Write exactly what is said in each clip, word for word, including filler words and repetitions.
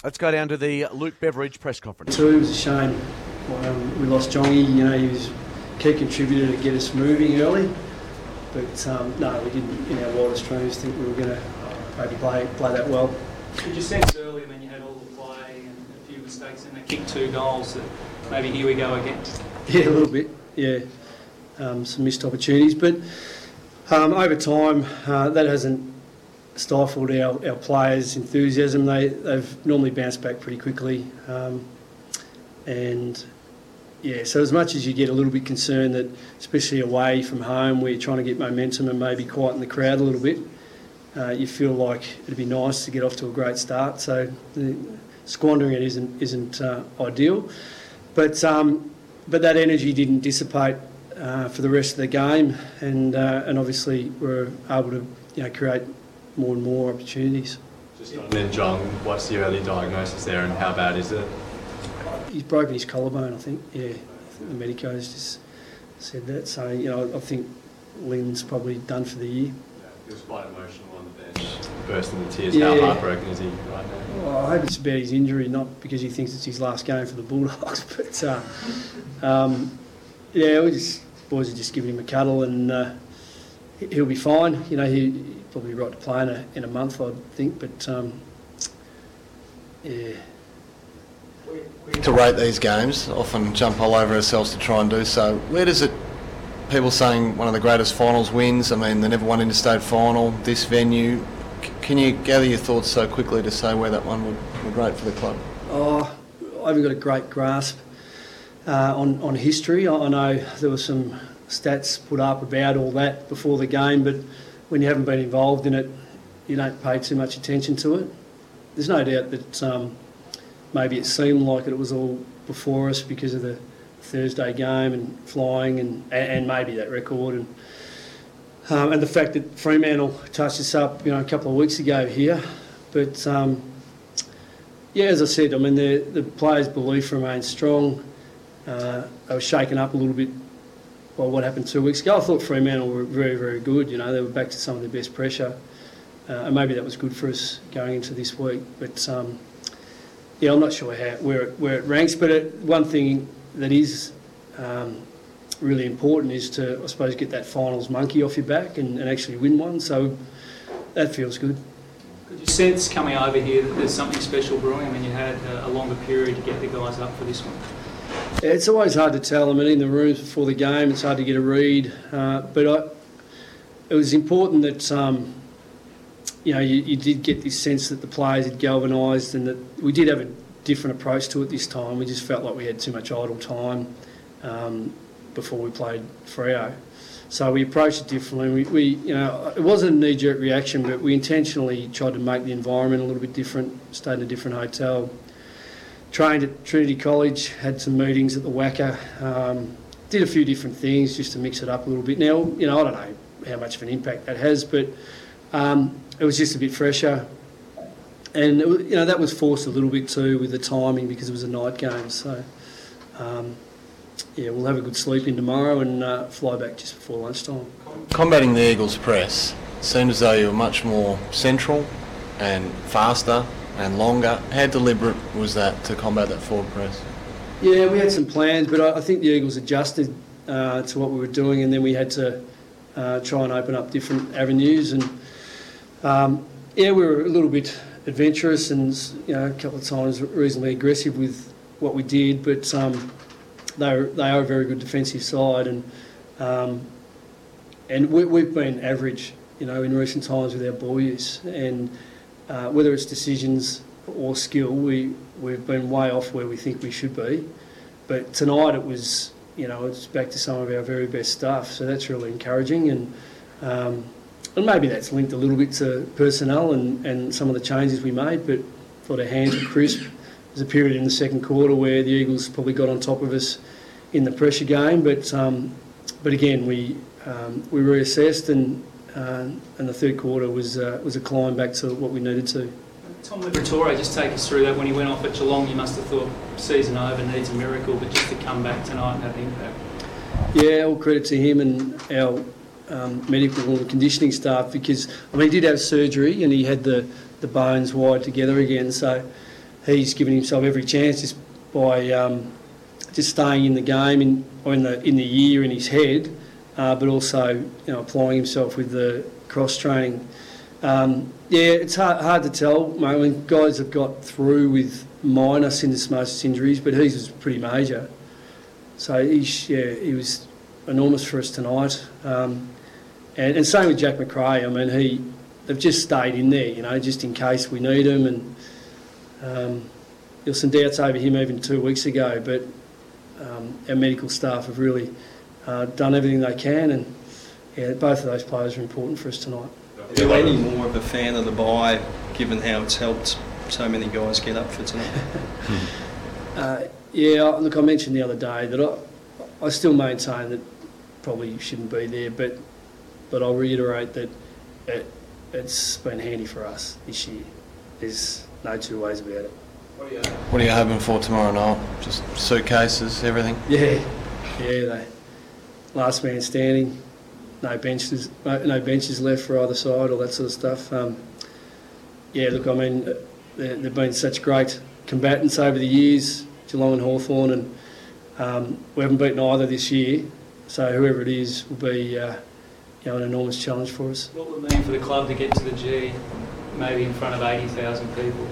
Let's go down to the Luke Beveridge press conference. Two, it was a shame. Um, we lost Jongy. You know, he was a key contributor to get us moving early. But um, no, we didn't, in our wildest dreams, think we were going to maybe play play that well. Did you sense early, I mean, you had all the play and a few mistakes and they kicked two goals, that maybe here we go again? Yeah, a little bit, yeah. Um, some missed opportunities. But um, over time, uh, that hasn't stifled our, our players' enthusiasm. They, they've normally bounced back pretty quickly. Um, and, yeah, so as much as you get a little bit concerned that, especially away from home, where you're trying to get momentum and maybe quieten the crowd a little bit, uh, you feel like it'd be nice to get off to a great start. So the, squandering it isn't isn't uh, ideal. But um, but that energy didn't dissipate uh, for the rest of the game, and uh, and obviously we're able to you know create more and more opportunities. Just on then, John, what's the early diagnosis there, and how bad is it? He's broken his collarbone, I think. Yeah, I think the medicos just said that. So you know, I think Lynn's probably done for the year. Yeah, he was quite emotional on the bench, bursting into tears. Yeah. How heartbroken is he right now? Well, I hope it's about his injury, not because he thinks it's his last game for the Bulldogs. But uh, um, yeah, we just boys are just giving him a cuddle, and uh, he'll be fine. You know, he he'll probably be right to play in a in a month, I think. But um, yeah. To rate these games, often jump all over ourselves to try and do so. Where does it, people saying one of the greatest finals wins, I mean, they never won interstate final, this venue. C- can you gather your thoughts so quickly to say where that one would, would rate for the club? Oh, I haven't got a great grasp uh, on, on history. I, I know there were some stats put up about all that before the game, but when you haven't been involved in it, you don't pay too much attention to it. There's no doubt that um, maybe it seemed like it was all before us because of the Thursday game and flying and, and maybe that record and um, and the fact that Fremantle touched us up, you know, a couple of weeks ago here. But um, yeah, as I said, I mean the the players' belief remains strong. Uh, they were shaken up a little bit by what happened two weeks ago. I thought Fremantle were very very good. You know, they were back to some of their best pressure, uh, and maybe that was good for us going into this week. But um, yeah, I'm not sure how where it, where it ranks, but it, one thing that is um, really important is to, I suppose, get that finals monkey off your back and, and actually win one. So that feels good. Could you sense coming over here that there's something special brewing? I mean, you had a, a longer period to get the guys up for this one. Yeah, it's always hard to tell. I mean, in the rooms before the game, it's hard to get a read. Uh, but I, it was important that. Um, You know, you, you did get this sense that the players had galvanised and that we did have a different approach to it this time. We just felt like we had too much idle time um, before we played Freo. So we approached it differently. We, we, you know, it wasn't a knee-jerk reaction, but we intentionally tried to make the environment a little bit different, stayed in a different hotel, trained at Trinity College, had some meetings at the Wacker, um, did a few different things just to mix it up a little bit. Now, you know, I don't know how much of an impact that has, but um, it was just a bit fresher, and it was, you know that was forced a little bit too with the timing because it was a night game. So um, yeah, we'll have a good sleep in tomorrow and uh, fly back just before lunchtime. Combating the Eagles' press, seemed as though you were much more central and faster and longer. How deliberate was that to combat that forward press? Yeah, we had some plans, but I, I think the Eagles adjusted uh, to what we were doing, and then we had to uh, try and open up different avenues and. Um, yeah, we were a little bit adventurous and, you know, a couple of times reasonably aggressive with what we did, but um, they are, they are a very good defensive side, and um, and we, we've been average, you know, in recent times with our ball use, and uh, whether it's decisions or skill, we we've been way off where we think we should be. But tonight it was, you know, it's back to some of our very best stuff, so that's really encouraging, and. Um, And maybe that's linked a little bit to personnel and, and some of the changes we made, but I thought our hands were crisp. There's a period in the second quarter where the Eagles probably got on top of us in the pressure game, but um, but again we um, we reassessed, and uh, and the third quarter was uh, was a climb back to what we needed to. Tom Liberatore, just take us through that. When he went off at Geelong, you must have thought season over, needs a miracle, but just to come back tonight and have an impact. Yeah, all credit to him and our. Um, medical and conditioning staff, because I mean he did have surgery and he had the, the bones wired together again, so he's given himself every chance just by um, just staying in the game in, or in the in the year in his head, uh, but also you know applying himself with the cross training. Um, yeah, it's hard, hard to tell, mate. I mean, guys have got through with minor syndesmosis injuries, but his was pretty major. So he's, yeah, he was enormous for us tonight. Um, and, and same with Jack Macrae. I mean, he they've just stayed in there, you know, just in case we need him. And um, there were some doubts over him even two weeks ago, but um, our medical staff have really uh, done everything they can, and yeah, both of those players are important for us tonight. Are you any more of a fan of the bye, given how it's helped so many guys get up for tonight? uh, yeah, look, I mentioned the other day that I, I still maintain that probably shouldn't be there, but but I'll reiterate that it, it's been handy for us this year. There's no two ways about it. What are you, what are you hoping for tomorrow night? Just suitcases, everything? Yeah, yeah. They, last man standing. No benches, no, no benches left for either side, all that sort of stuff. Um, yeah, look, I mean, they've been such great combatants over the years, Geelong and Hawthorn, and um, we haven't beaten either this year. So whoever it is will be, uh, you know, an enormous challenge for us. What would it mean for the club to get to the G, maybe in front of eighty thousand people?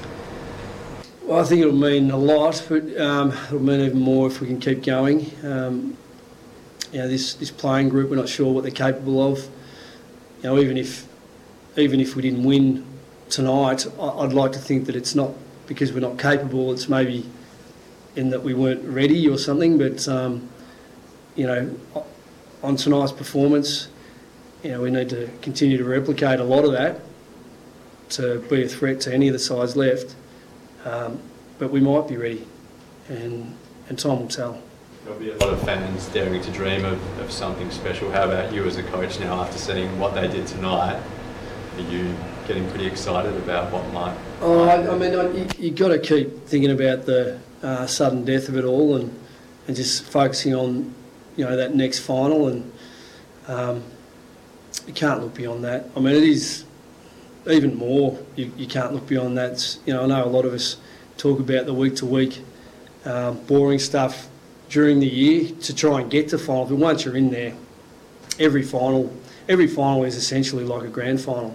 Well, I think it'll mean a lot, but um, it'll mean even more if we can keep going. Um, You know, this, this playing group, we're not sure what they're capable of. You know, even if even if we didn't win tonight, I'd like to think that it's not because we're not capable. It's maybe in that we weren't ready or something. But um, you know, on tonight's performance, you know, we need to continue to replicate a lot of that to be a threat to any of the sides left. Um, but we might be ready, and and time will tell. There'll be a lot of fans daring to dream of, of something special. How about you as a coach now, after seeing what they did tonight? Are you getting pretty excited about what might... Oh, I, I mean, I, you, you've got to keep thinking about the uh, sudden death of it all, and, and just focusing on, you know, that next final, and um, you can't look beyond that. I mean, it is even more, you, you can't look beyond that. It's, you know, I know a lot of us talk about the week-to-week um, boring stuff during the year to try and get to final, but once you're in there, every final, every final is essentially like a grand final.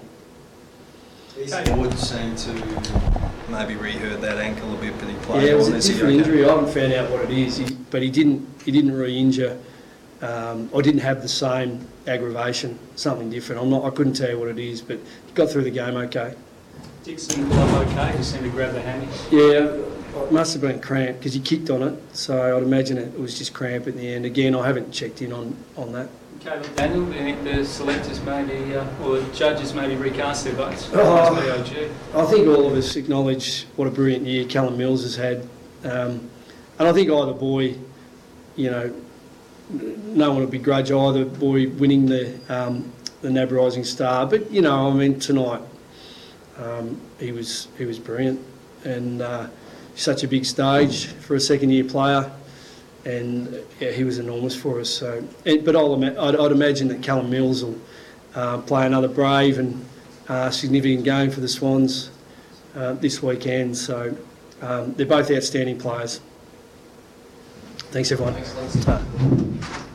Wood seemed to maybe re-hurt that ankle a bit, but he played Yeah, it was on. a Is he different okay? injury. I haven't found out what it is, he, but he didn't. He didn't re-injure, um, or didn't have the same aggravation. Something different. I'm not. I couldn't tell you what it is, but he got through the game okay. Dixon glove okay? He seemed to grab the hammy. Yeah. It must have been cramp because he kicked on it, so I'd imagine it was just cramp at the end. Again, I haven't checked in on, on that. Caleb Daniel, do you think the selectors maybe, uh, or the judges maybe recast their votes? Oh, I think all of us acknowledge what a brilliant year Callum Mills has had. Um, and I think either boy, you know, no one would begrudge either boy winning the, um, the N A B Rising Star. But, you know, I mean, tonight um, he was he was brilliant. And... Uh, such a big stage for a second-year player, and yeah, he was enormous for us. So, and, but I'll, I'd, I'd imagine that Callum Mills will uh, play another brave and uh, significant game for the Swans uh, this weekend. So um, they're both outstanding players. Thanks, everyone. Thanks,